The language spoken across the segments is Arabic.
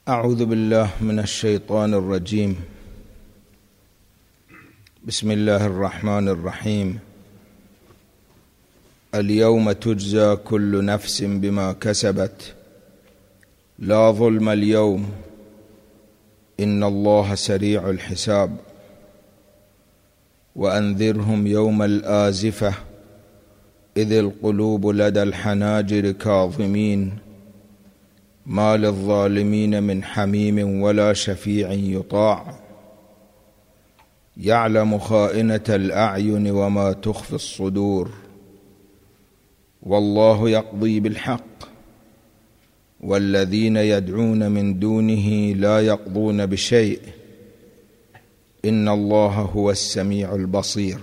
أعوذ بالله من الشيطان الرجيم. بسم الله الرحمن الرحيم. اليوم تجزى كل نفس بما كسبت لا ظلم اليوم إن الله سريع الحساب. وأنذرهم يوم الآزفة إذ القلوب لدى الحناجر كاظمين ما للظالمين من حميم ولا شفيع يطاع يعلم خائنة الأعين وما تخفي الصدور والله يقضي بالحق والذين يدعون من دونه لا يقضون بشيء إن الله هو السميع البصير.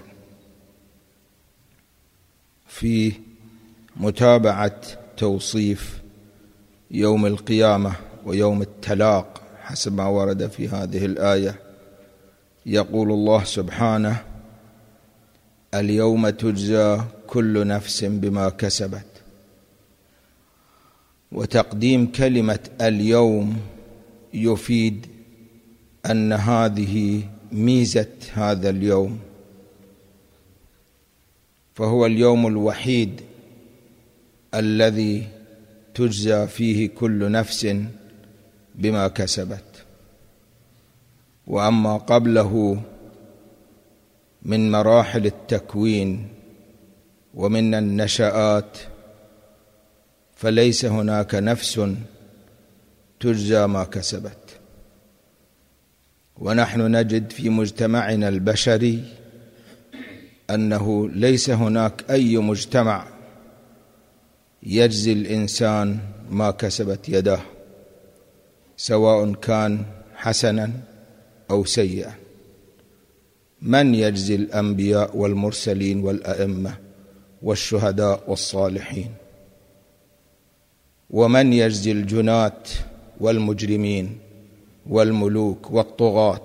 في متابعة توصيف يوم القيامة ويوم التلاق حسب ما ورد في هذه الآية، يقول الله سبحانه: اليوم تجزى كل نفس بما كسبت. وتقديم كلمة اليوم يفيد أن هذه ميزة هذا اليوم، فهو اليوم الوحيد الذي تجزى فيه كل نفس بما كسبت. وأما قبله من مراحل التكوين ومن النشآت فليس هناك نفس تجزى ما كسبت. ونحن نجد في مجتمعنا البشري أنه ليس هناك أي مجتمع يجزي الإنسان ما كسبت يداه، سواء كان حسنا أو سيئا. من يجزي الأنبياء والمرسلين والأئمة والشهداء والصالحين؟ ومن يجزي الجناة والمجرمين والملوك والطغاة؟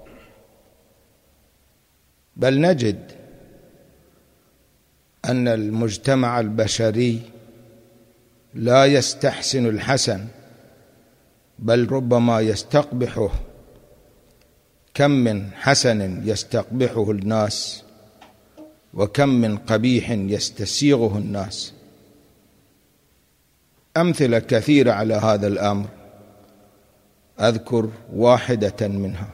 بل نجد أن المجتمع البشري لا يستحسن الحسن، بل ربما يستقبحه. كم من حسن يستقبحه الناس، وكم من قبيح يستسيغه الناس. أمثلة كثيرة على هذا الأمر، أذكر واحدة منها.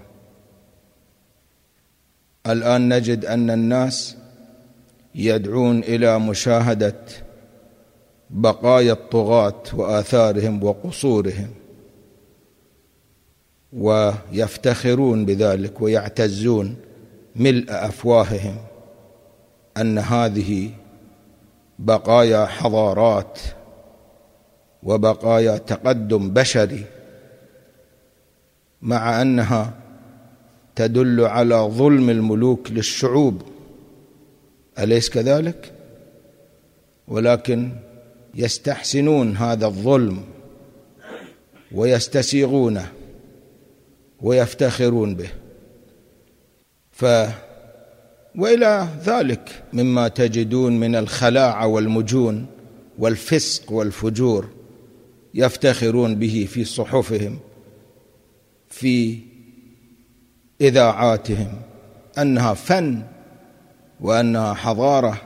الآن نجد أن الناس يدعون إلى مشاهدة بقايا الطغاة وآثارهم وقصورهم، ويفتخرون بذلك ويعتزون ملء أفواههم أن هذه بقايا حضارات وبقايا تقدم بشري، مع أنها تدل على ظلم الملوك للشعوب، أليس كذلك؟ ولكن يستحسنون هذا الظلم ويستسيغونه ويفتخرون به. وإلى ذلك مما تجدون من الخلاعة والمجون والفسق والفجور يفتخرون به في صحفهم، في إذاعاتهم، أنها فن وأنها حضارة.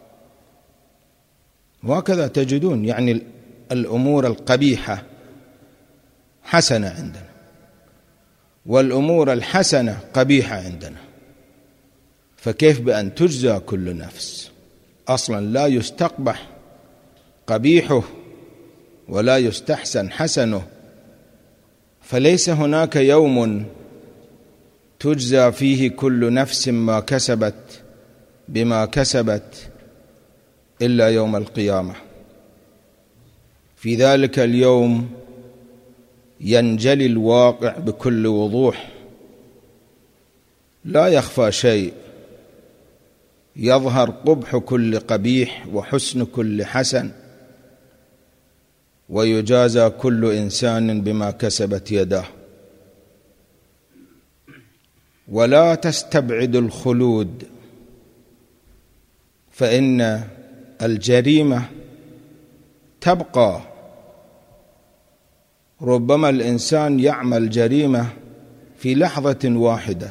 وهكذا تجدون يعني الأمور القبيحة حسنة عندنا، والأمور الحسنة قبيحة عندنا. فكيف بأن تجزى كل نفس؟ أصلا لا يستقبح قبيحه ولا يستحسن حسنه. فليس هناك يوم تجزى فيه كل نفس ما كسبت بما كسبت إلا يوم القيامة. في ذلك اليوم ينجلي الواقع بكل وضوح، لا يخفى شيء، يظهر قبح كل قبيح وحسن كل حسن، ويجازى كل إنسان بما كسبت يداه. ولا تستبعد الخلود، فإن الجريمة تبقى ربما الإنسان يعمل جريمة في لحظة واحدة،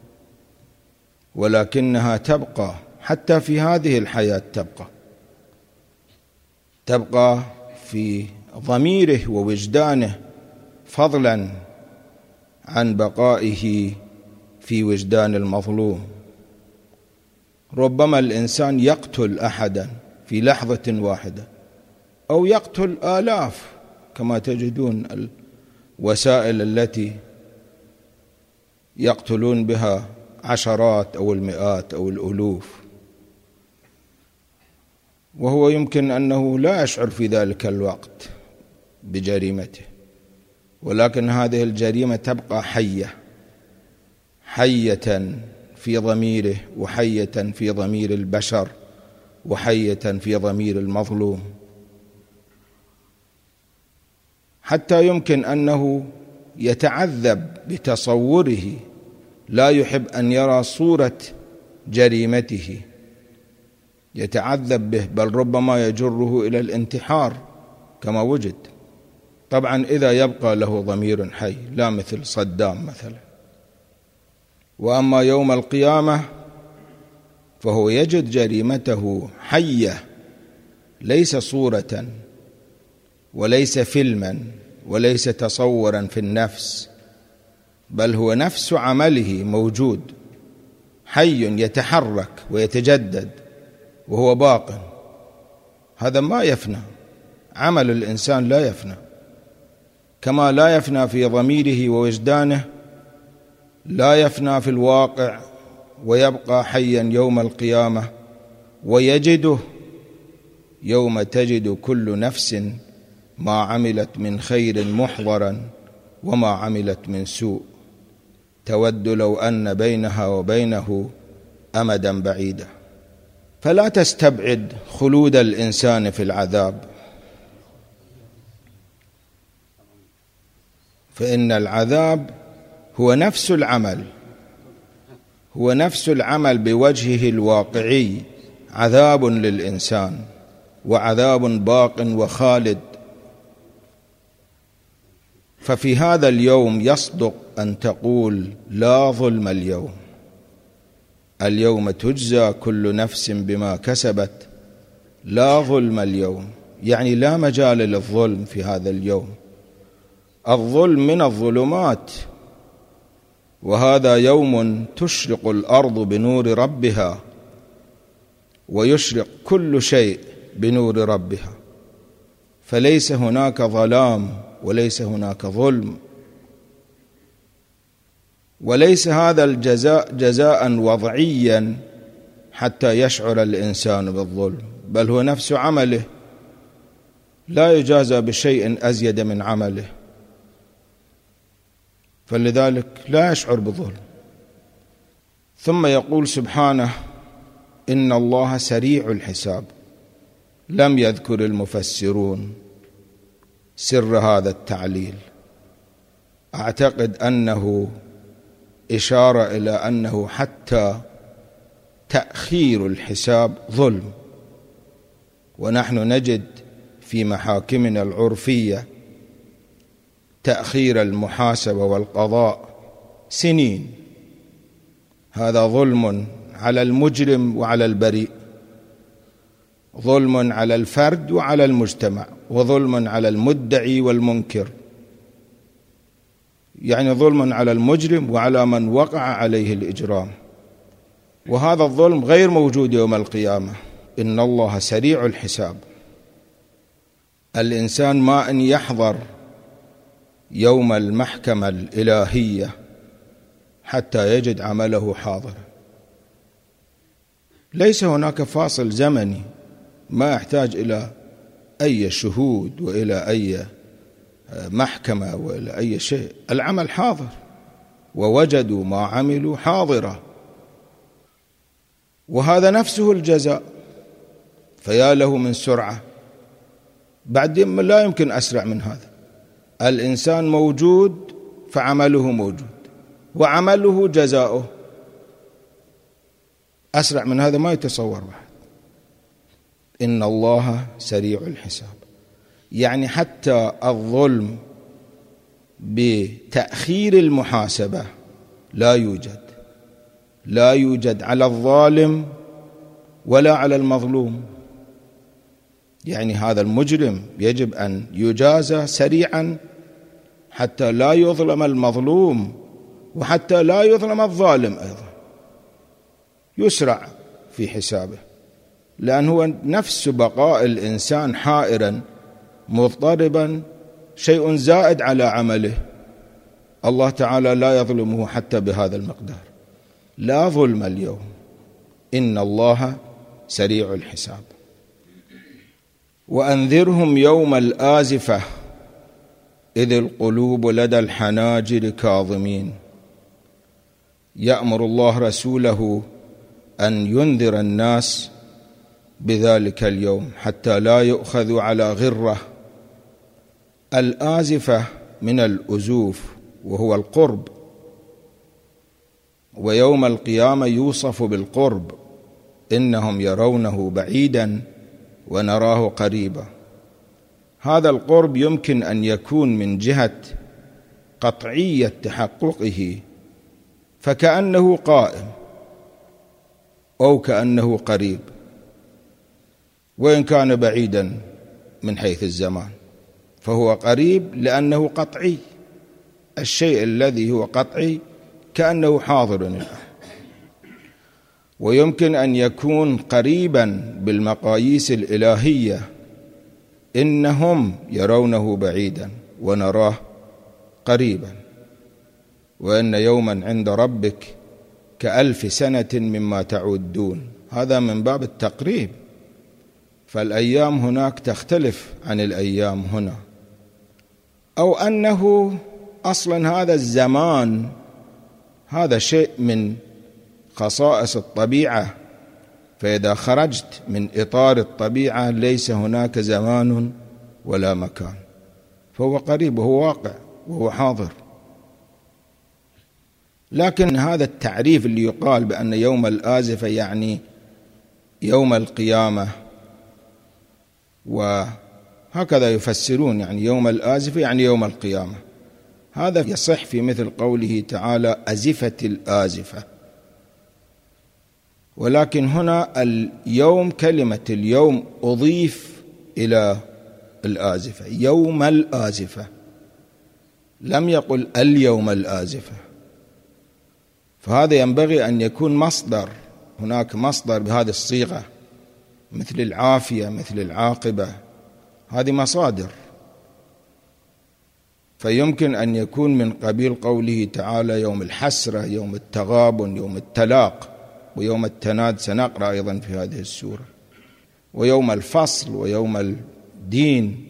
ولكنها تبقى حتى في هذه الحياة، تبقى في ضميره ووجدانه، فضلا عن بقائه في وجدان المظلوم. ربما الإنسان يقتل أحدا في لحظة واحدة، أو يقتل آلاف، كما تجدون الوسائل التي يقتلون بها عشرات أو المئات أو الألوف، وهو يمكن أنه لا يشعر في ذلك الوقت بجريمته، ولكن هذه الجريمة تبقى حية في ضميره، وحية في ضمير البشر، وحية في ضمير المظلوم، حتى يمكن أنه يتعذب بتصوره، لا يحب أن يرى صورة جريمته، يتعذب به، بل ربما يجره إلى الانتحار كما وجد. طبعا إذا يبقى له ضمير حي، لا مثل صدام مثلا. وأما يوم القيامة فهو يجد جريمته حية، ليس صورة وليس فيلما وليس تصورا في النفس، بل هو نفس عمله موجود حي يتحرك ويتجدد وهو باق. هذا ما يفنى، عمل الإنسان لا يفنى، كما لا يفنى في ضميره ووجدانه، لا يفنى في الواقع، ويبقى حيا يوم القيامة، ويجده يوم تجد كل نفس ما عملت من خير محضرا وما عملت من سوء، تود لو أن بينها وبينه أمدا بعيدا. فلا تستبعد خلود الإنسان في العذاب، فإن العذاب هو نفس العمل، هو نفس العمل بوجهه الواقعي، عذاب للإنسان، وعذاب باق وخالد. ففي هذا اليوم يصدق أن تقول لا ظلم اليوم، اليوم تجزى كل نفس بما كسبت، لا ظلم اليوم، يعني لا مجال للظلم في هذا اليوم. الظلم من الظلمات، وهذا يوم تشرق الأرض بنور ربها، ويشرق كل شيء بنور ربها، فليس هناك ظلام وليس هناك ظلم، وليس هذا الجزاء جزاء وضعيا حتى يشعر الإنسان بالظلم، بل هو نفس عمله، لا يجازى بشيء أزيد من عمله، فلذلك لا يشعر بظلم. ثم يقول سبحانه: إن الله سريع الحساب. لم يذكر المفسرون سر هذا التعليل، أعتقد أنه إشارة إلى أنه حتى تأخير الحساب ظلم، ونحن نجد في محاكمنا العرفية تأخير المحاسبة والقضاء سنين، هذا ظلم على المجرم وعلى البريء، ظلم على الفرد وعلى المجتمع، وظلم على المدعي والمنكر، يعني ظلم على المجرم وعلى من وقع عليه الإجرام، وهذا الظلم غير موجود يوم القيامة. إن الله سريع الحساب. الإنسان ما أن يحضر يوم المحكمة الإلهية حتى يجد عمله حاضرا، ليس هناك فاصل زمني، ما يحتاج إلى أي شهود وإلى أي محكمة وإلى أي شيء، العمل حاضر، ووجدوا ما عملوا حاضرة، وهذا نفسه الجزاء، فيا له من سرعة، بعد لا يمكن أسرع من هذا. الإنسان موجود فعمله موجود، وعمله جزاؤه، أسرع من هذا ما يتصور واحد. إن الله سريع الحساب، يعني حتى الظلم بتأخير المحاسبة لا يوجد على الظالم ولا على المظلوم. يعني هذا المجرم يجب أن يجازى سريعا حتى لا يظلم المظلوم وحتى لا يظلم الظالم أيضا، يسرع في حسابه، لأن هو نفس بقاء الإنسان حائرا مضطربا شيء زائد على عمله. الله تعالى لا يظلمه حتى بهذا المقدار. لا ظلم اليوم، إن الله سريع الحساب. وأنذرهم يوم الآزفة إذ القلوب لدى الحناجر كاظمين. يأمر الله رسوله أن ينذر الناس بذلك اليوم حتى لا يؤخذوا على غرة. الآزفة من الأزوف وهو القرب، ويوم القيامة يوصف بالقرب، إنهم يرونه بعيدا ونراه قريبا. هذا القرب يمكن أن يكون من جهة قطعية تحققه، فكأنه قائم أو كأنه قريب، وإن كان بعيدا من حيث الزمان فهو قريب لأنه قطعي. الشيء الذي هو قطعي كأنه حاضر الآن. ويمكن أن يكون قريبا بالمقاييس الإلهية، إنهم يرونه بعيدا ونراه قريبا، وإن يوما عند ربك كألف سنة مما تعدون. هذا من باب التقريب، فالأيام هناك تختلف عن الأيام هنا. أو أنه أصلا هذا الزمان هذا شيء من خصائص الطبيعة، فإذا خرجت من إطار الطبيعة ليس هناك زمان ولا مكان، فهو قريب وهو واقع وهو حاضر. لكن هذا التعريف اللي يقال بأن يوم الآزفة يعني يوم القيامة، وهكذا يفسرون، يعني يوم الآزفة يعني يوم القيامة، هذا يصح في مثل قوله تعالى أزفت الآزفة. ولكن هنا اليوم، كلمة اليوم أضيف إلى الآزفة، يوم الآزفة، لم يقل اليوم الآزفة. فهذا ينبغي أن يكون مصدر، هناك مصدر بهذه الصيغة، مثل العافية مثل العاقبة، هذه مصادر. فيمكن أن يكون من قبيل قوله تعالى يوم الحسرة، يوم التغابن، يوم التلاق، ويوم التناد سنقرأ أيضا في هذه السورة، ويوم الفصل ويوم الدين.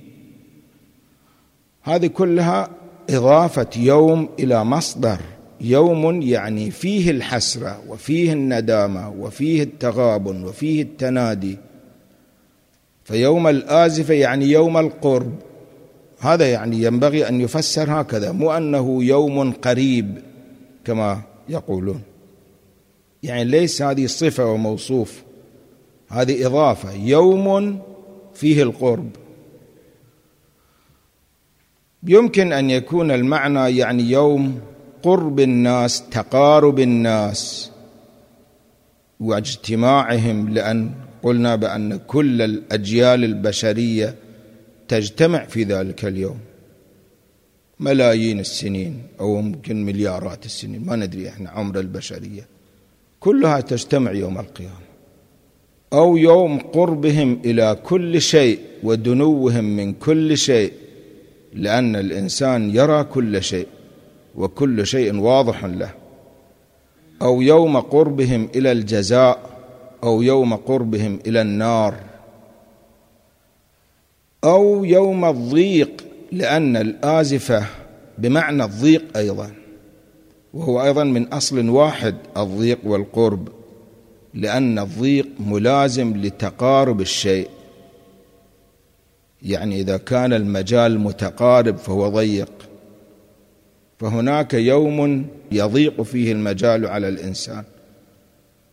هذه كلها إضافة يوم إلى مصدر. يوم يعني فيه الحسرة وفيه الندامة وفيه التغابن وفيه التنادي. فيوم الآزفة يعني يوم القرب، هذا يعني ينبغي أن يفسر هكذا، مو أنه يوم قريب كما يقولون. يعني ليس هذه صفة وموصوف، هذه إضافة، يوم فيه القرب. يمكن أن يكون المعنى يعني يوم قرب الناس، تقارب الناس واجتماعهم، لأن قلنا بأن كل الأجيال البشرية تجتمع في ذلك اليوم، ملايين السنين أو ممكن مليارات السنين، ما ندري احنا عمر البشرية، كلها تجتمع يوم القيامة. أو يوم قربهم إلى كل شيء ودنوهم من كل شيء، لأن الإنسان يرى كل شيء وكل شيء واضح له. أو يوم قربهم إلى الجزاء، أو يوم قربهم إلى النار. أو يوم الضيق، لأن الآزفة بمعنى الضيق أيضا، وهو أيضا من أصل واحد الضيق والقرب، لأن الضيق ملازم لتقارب الشيء. يعني إذا كان المجال متقارب فهو ضيق، فهناك يوم يضيق فيه المجال على الإنسان،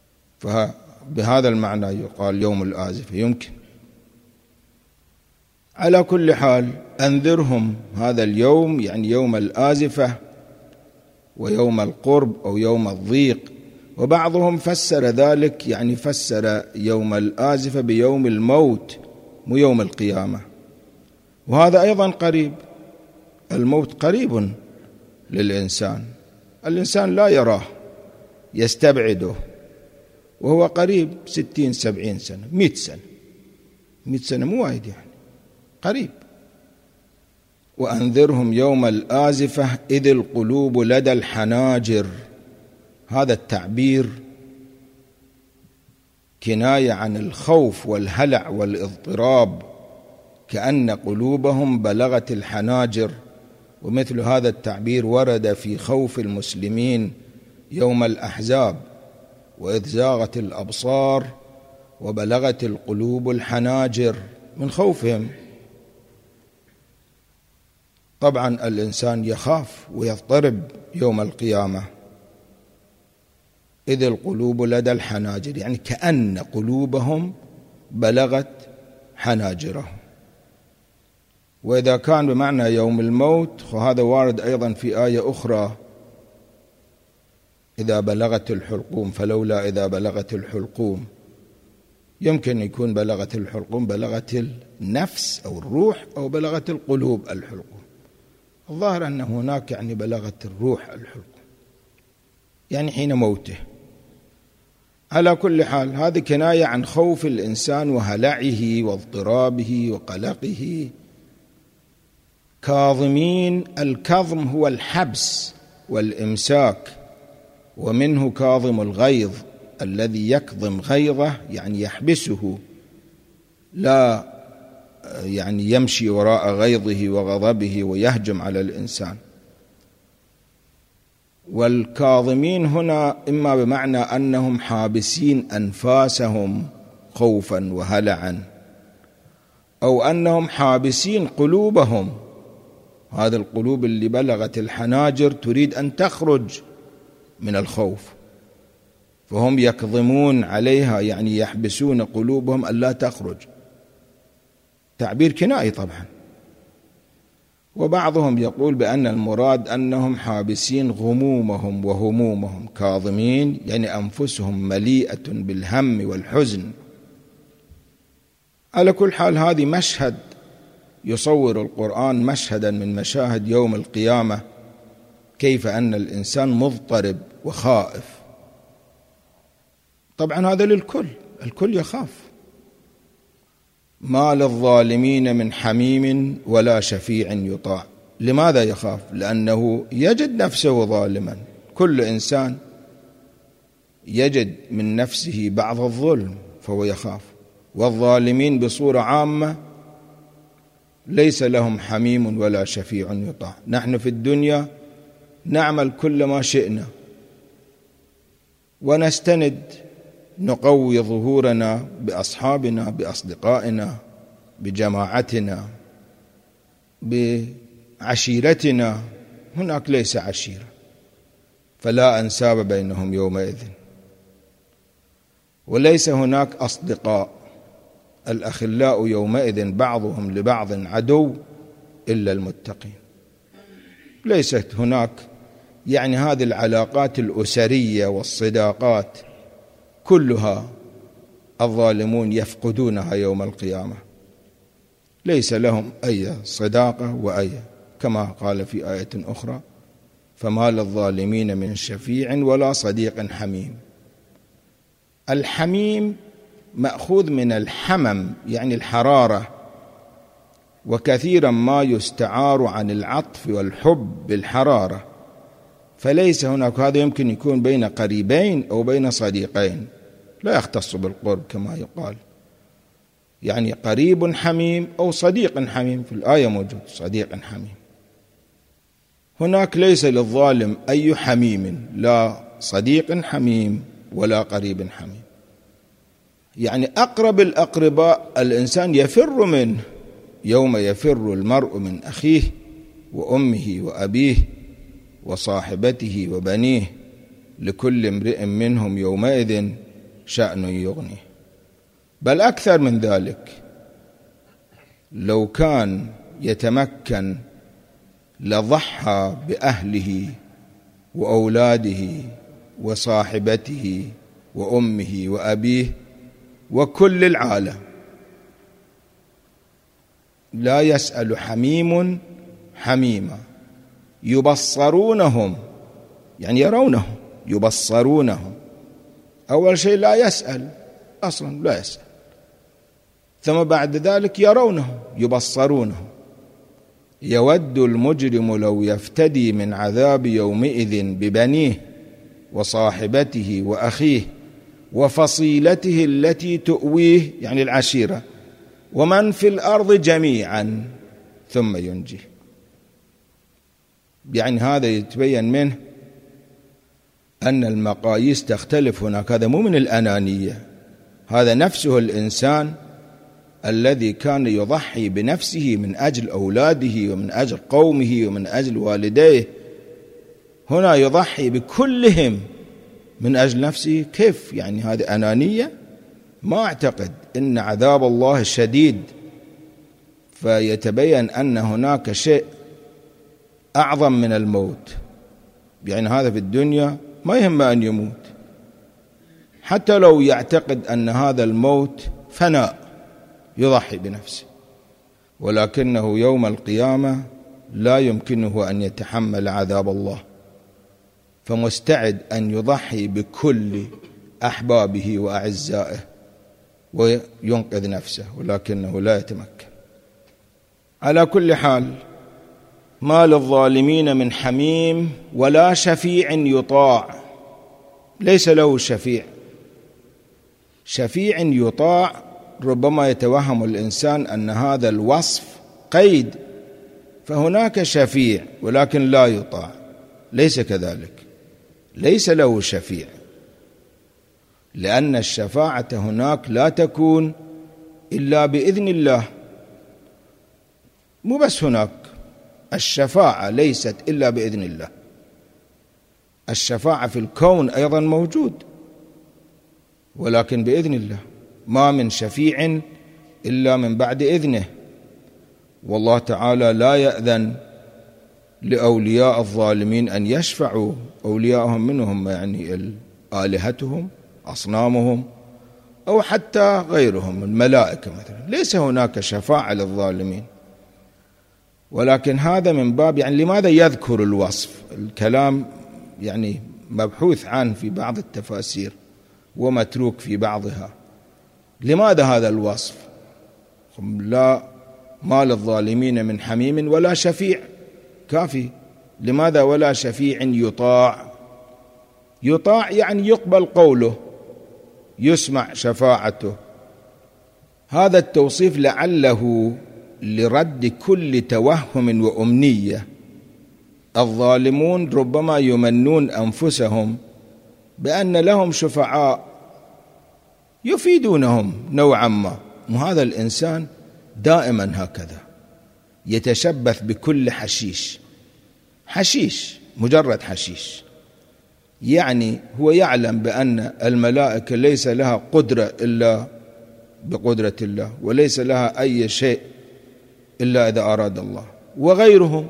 فبهذا المعنى يقال يوم الآزفة. يمكن على كل حال أنذرهم هذا اليوم يعني يوم الآزفة ويوم القرب أو يوم الضيق، وبعضهم فسر ذلك يعني فسر يوم الآزفة بيوم الموت مو يوم القيامة، وهذا أيضا قريب. الموت قريب للإنسان، الإنسان لا يراه يستبعده وهو قريب 60 70 سنة 100 سنة 100 سنة مو وايد يعني قريب. وأنذرهم يوم الآزفة إذ القلوب لدى الحناجر، هذا التعبير كناية عن الخوف والهلع والاضطراب، كأن قلوبهم بلغت الحناجر. ومثل هذا التعبير ورد في خوف المسلمين يوم الأحزاب، وإذ زاغت الأبصار وبلغت القلوب الحناجر، من خوفهم. طبعا الإنسان يخاف ويضطرب يوم القيامة. إذ القلوب لدى الحناجر يعني كأن قلوبهم بلغت حناجرهم. وإذا كان بمعنى يوم الموت فهذا وارد أيضا في آية أخرى، إذا بلغت الحلقوم، فلولا إذا بلغت الحلقوم. يمكن يكون بلغت الحلقوم بلغت النفس أو الروح، أو بلغت القلوب الحلقوم. الظاهر أن هناك يعني بلغت الروح الحلقوم يعني حين موته. على كل حال هذه كناية عن خوف الإنسان وهلعه واضطرابه وقلقه. كاظمين، الكظم هو الحبس والإمساك، ومنه كاظم الغيظ الذي يكظم غيظه يعني يحبسه، لا يعني يمشي وراء غيظه وغضبه ويهجم على الإنسان. والكاظمين هنا إما بمعنى أنهم حابسين أنفاسهم خوفا وهلعا، أو أنهم حابسين قلوبهم، هذه القلوب اللي بلغت الحناجر تريد أن تخرج من الخوف، فهم يكظمون عليها يعني يحبسون قلوبهم ألا تخرج. تعبير كنائي طبعا. وبعضهم يقول بأن المراد أنهم حابسين غمومهم وهمومهم، كاظمين يعني أنفسهم مليئة بالهم والحزن. على كل حال هذه مشهد يصور القرآن مشهدا من مشاهد يوم القيامة، كيف أن الإنسان مضطرب وخائف. طبعا هذا للكل، الكل يخاف. ما للظالمين من حميم ولا شفيع يطاع. لماذا يخاف؟ لأنه يجد نفسه ظالما، كل إنسان يجد من نفسه بعض الظلم فهو يخاف. والظالمين بصورة عامة ليس لهم حميم ولا شفيع يطاع. نحن في الدنيا نعمل كل ما شئنا ونستند، نقوي ظهورنا بأصحابنا بأصدقائنا بجماعتنا بعشيرتنا. هناك ليس عشيرة، فلا أنساب بينهم يومئذ، وليس هناك أصدقاء. الأخلاء يومئذ بعضهم لبعض عدو إلا المتقين. ليست هناك يعني هذه العلاقات الأسرية والصداقات كلها الظالمون يفقدونها يوم القيامة، ليس لهم أي صداقة وأي، كما قال في آية أخرى: فما للظالمين من شفيع ولا صديق حميم. الحميم مأخوذ من الحمم يعني الحرارة، وكثيرا ما يستعار عن العطف والحب بالحرارة، فليس هناك. هذا يمكن يكون بين قريبين أو بين صديقين، لا يختص بالقرب كما يقال، يعني قريب حميم أو صديق حميم. في الآية موجود صديق حميم. هناك ليس للظالم أي حميم، لا صديق حميم ولا قريب حميم. يعني أقرب الأقرباء الإنسان يفر منه، يوم يفر المرء من أخيه وأمه وأبيه وصاحبته وبنيه لكل امرئ منهم لو كان يتمكن لضحى بأهله وأولاده وصاحبته وأمه وأبيه وكل العالم. لا يسأل حميم حميما، يبصرونهم يعني يرونهم، يبصرونهم. أول شيء لا يسأل أصلا، لا يسأل، ثم بعد ذلك يرونه يبصرونه. يود المجرم لو يفتدي من عذاب يومئذ ببنيه وصاحبته وأخيه وفصيلته التي تؤويه يعني العشيرة ومن في الأرض جميعا ثم ينجيه. يعني هذا يتبين منه أن المقاييس تختلف هناك. هذا مو من الأنانية، هذا نفسه الإنسان الذي كان يضحي بنفسه من أجل أولاده ومن أجل قومه ومن أجل والديه، هنا يضحي بكلهم من أجل نفسه. كيف يعني؟ هذه أنانية؟ ما أعتقد. إن عذاب الله شديد، فيتبين أن هناك شيء أعظم من الموت. يعني هذا في الدنيا ما يهم أن يموت، حتى لو يعتقد أن هذا الموت فناء يضحي بنفسه، ولكنه يوم القيامة لا يمكنه أن يتحمل عذاب الله، فمستعد أن يضحي بكل أحبابه وأعزائه وينقذ نفسه، ولكنه لا يتمكن. على كل حال، ما للظالمين من حميم ولا شفيع يطاع. ليس له شفيع. شفيع يطاع ربما يتوهم الإنسان أن هذا الوصف قيد، فهناك شفيع ولكن لا يطاع. ليس كذلك، ليس له شفيع، لأن الشفاعة هناك لا تكون إلا بإذن الله. مو بس هناك، الشفاعة ليست إلا بإذن الله. الشفاعة في الكون أيضا موجود، ولكن بإذن الله. ما من شفيع إلا من بعد إذنه، والله تعالى لا يأذن لأولياء الظالمين أن يشفعوا. أولياءهم منهم يعني آلهتهم أصنامهم أو حتى غيرهم الملائكة مثلا. ليس هناك شفاعة للظالمين، ولكن هذا من باب يعني لماذا يذكر الوصف؟ الكلام يعني مبحوث عنه في بعض التفاسير ومتروك في بعضها. لماذا هذا الوصف؟ لا، ما للظالمين من حميم ولا شفيع، كافي. لماذا ولا شفيع يطاع؟ يطاع يعني يقبل قوله، يسمع شفاعته. هذا التوصيف لعله لرد كل توهم وأمنية. الظالمون ربما يمنون أنفسهم بأن لهم شفعاء يفيدونهم نوعا ما. وهذا الإنسان دائما هكذا يتشبث بكل حشيش. حشيش، مجرد حشيش. يعني هو يعلم بأن الملائكة ليس لها قدرة إلا بقدرة الله، وليس لها أي شيء إلا إذا أراد الله. وغيرهم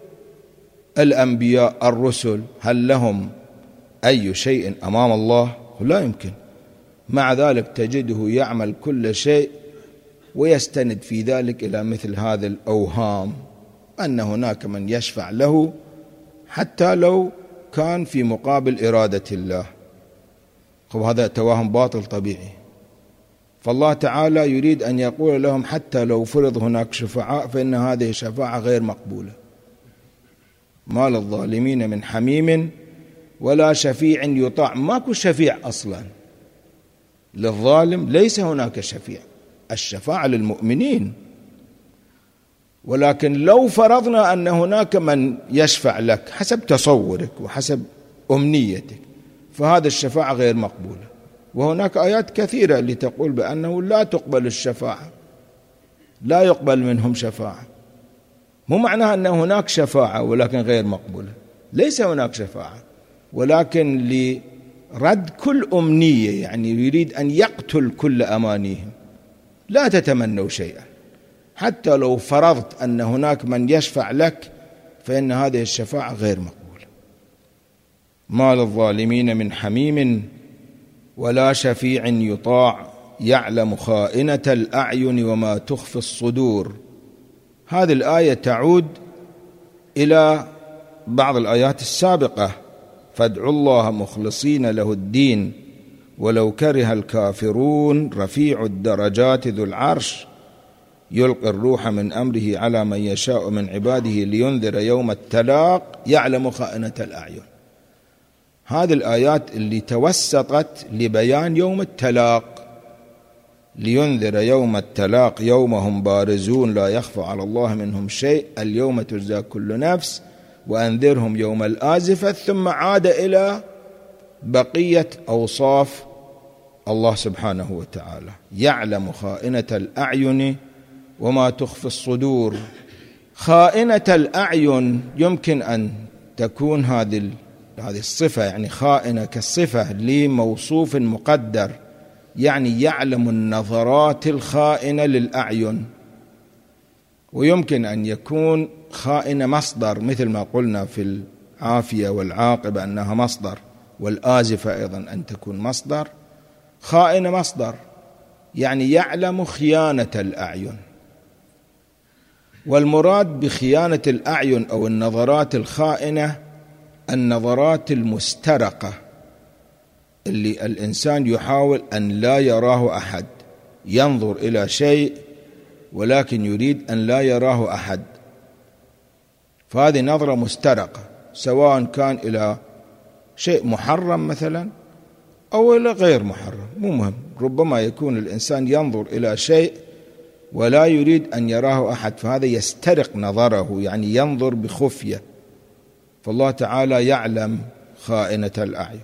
الأنبياء الرسل هل لهم أي شيء أمام الله؟ لا يمكن. مع ذلك تجده يعمل كل شيء ويستند في ذلك إلى مثل هذه الأوهام أن هناك من يشفع له حتى لو كان في مقابل إرادة الله. وهذا توهم باطل طبيعي. فالله تعالى يريد أن يقول لهم حتى لو فرض هناك شفعاء فإن هذه الشفاعة غير مقبولة. ما للظالمين من حميم ولا شفيع يطاع. ماكو شفيع أصلا للظالم، ليس هناك شفيع. الشفاعة للمؤمنين، ولكن لو فرضنا أن هناك من يشفع لك حسب تصورك وحسب أمنيتك فهذا الشفاعة غير مقبولة. وهناك آيات كثيرة لتقول بأنه لا تقبل الشفاعة، لا يقبل منهم شفاعة. مو معناها أن هناك شفاعة ولكن غير مقبولة. ليس هناك شفاعة، ولكن لرد كل أمنية، يعني يريد أن يقتل كل أمانيهم. لا تتمنوا شيئا حتى لو فرضت أن هناك من يشفع لك فإن هذه الشفاعة غير مقبولة. ما للظالمين من حميم ولا شفيع يطاع يعلم خائنة الأعين وما تخفي الصدور. هذه الآية تعود إلى بعض الآيات السابقة: فادعوا الله مخلصين له الدين ولو كره الكافرون رفيع الدرجات ذو العرش يلقي الروح من أمره على من يشاء من عباده لينذر يوم التلاق يعلم خائنة الأعين. هذه الآيات اللي توسطت لبيان يوم التلاق: لينذر يوم التلاق يوم هم بارزون لا يخفى على الله منهم شيء اليوم تجزى كل نفس وأنذرهم يوم الآزفة. ثم عاد إلى بقية أوصاف الله سبحانه وتعالى: يعلم خائنة الأعين وما تخفي الصدور. خائنة الأعين يمكن أن تكون هذه الصفة، يعني خائنة كالصفة لموصوف مقدر، يعني يعلم النظرات الخائنة للأعين. ويمكن أن يكون خائنة مصدر، مثل ما قلنا في العافية والعاقبة أنها مصدر، والآزفة أيضا أن تكون مصدر. خائنة مصدر يعني يعلم خيانة الأعين. والمراد بخيانة الأعين أو النظرات الخائنة النظرات المسترقة، اللي الإنسان يحاول أن لا يراه أحد، ينظر إلى شيء ولكن يريد أن لا يراه أحد، فهذه نظرة مسترقة، سواء كان إلى شيء محرم مثلا أو إلى غير محرم، مو مهم. ربما يكون الإنسان ينظر إلى شيء ولا يريد أن يراه أحد، فهذا يسترق نظره، يعني ينظر بخفية. فالله تعالى يعلم خائنة الأعين.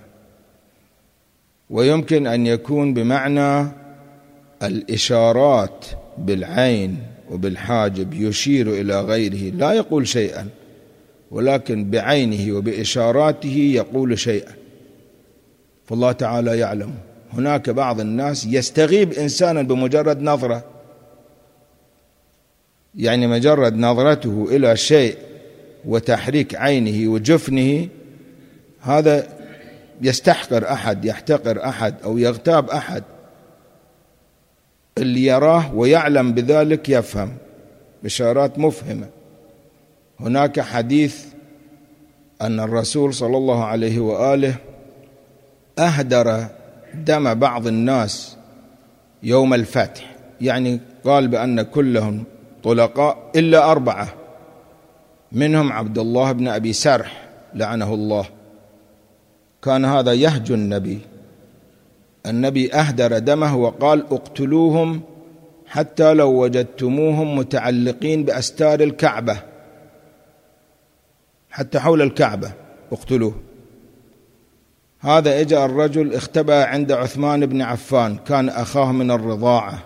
ويمكن أن يكون بمعنى الإشارات بالعين وبالحاجب، يشير إلى غيره لا يقول شيئا، ولكن بعينه وبإشاراته يقول شيئا، فالله تعالى يعلم. هناك بعض الناس يستغيب إنسانا بمجرد نظرة، يعني مجرد نظرته إلى شيء وتحريك عينه وجفنه، هذا يستحقر أحد، يحتقر أحد أو يغتاب أحد. اللي يراه ويعلم بذلك يفهم بإشارات مفهمة. هناك حديث أن الرسول صلى الله عليه وآله أهدر دم بعض الناس يوم الفتح، يعني قال بأن كلهم طلقاء إلا 4، منهم عبد الله بن أبي سرح لعنه الله. كان هذا يهجو النبي أهدر دمه وقال: اقتلوهم حتى لو وجدتموهم متعلقين بأستار الكعبة، حتى حول الكعبة اقتلوه. هذا اجى الرجل اختبأ عند عثمان بن عفان، كان أخاه من الرضاعة،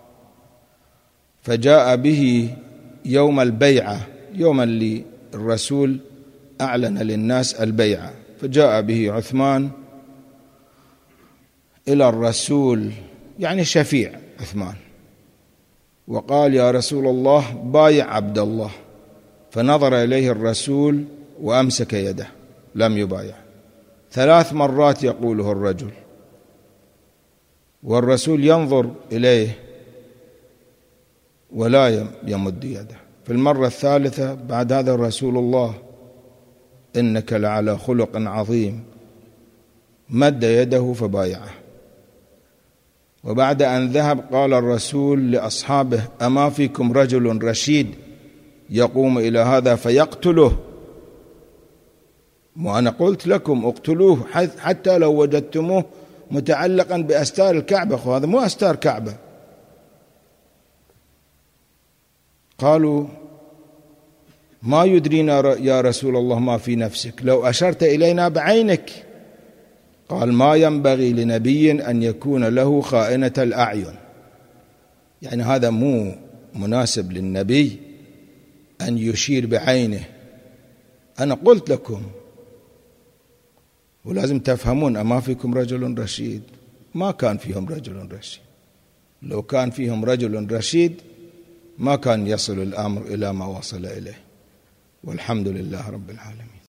فجاء به يوم البيعة، يوم اللي الرسول أعلن للناس البيعة، فجاء به عثمان إلى الرسول، يعني شفيع عثمان، وقال: يا رسول الله بايع عبد الله. فنظر إليه الرسول وأمسك يده، لم يبايع. 3 مرات يقوله الرجل، والرسول ينظر إليه ولا يمد يده. في المرة الثالثة بعد هذا الرسول الله: إنك لعلى خلق عظيم، مد يده فبايعه. وبعد أن ذهب قال الرسول لأصحابه: أما فيكم رجل رشيد يقوم إلى هذا فيقتله؟ وأنا قلت لكم اقتلوه حتى لو وجدتموه متعلقا بأستار الكعبة، هذا مو أستار كعبة. قالوا: ما يدرينا يا رسول الله ما في نفسك، لو أشرت إلينا بعينك. قال: ما ينبغي لنبي أن يكون له خائنة الأعين، يعني هذا مو مناسب للنبي أن يشير بعينه. أنا قلت لكم، ولازم تفهمون: أما فيكم رجل رشيد. ما كان فيهم رجل رشيد. لو كان فيهم رجل رشيد ما كان يصل الأمر إلى ما وصل إليه. والحمد لله رب العالمين.